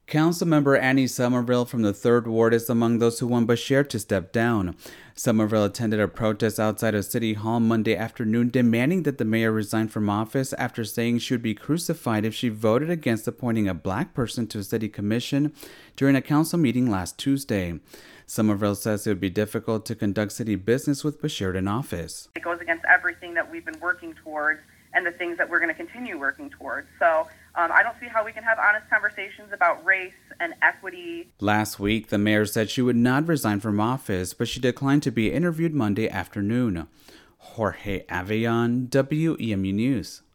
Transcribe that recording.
Councilmember Annie Somerville from the 3rd Ward is among those who want Beshear to step down. Somerville attended a protest outside of City Hall Monday afternoon demanding that the mayor resign from office after saying she would be crucified if she voted against appointing a black person to a city commission during a council meeting last Tuesday. Somerville says it would be difficult to conduct city business with Beshear in office. It goes against everything that we've been working towards and the things that we're going to continue working towards. So I don't see how we can have honest conversations about race and equity. Last week, the mayor said she would not resign from office, but she declined to be interviewed Monday afternoon. Jorge Avion, WEMU News.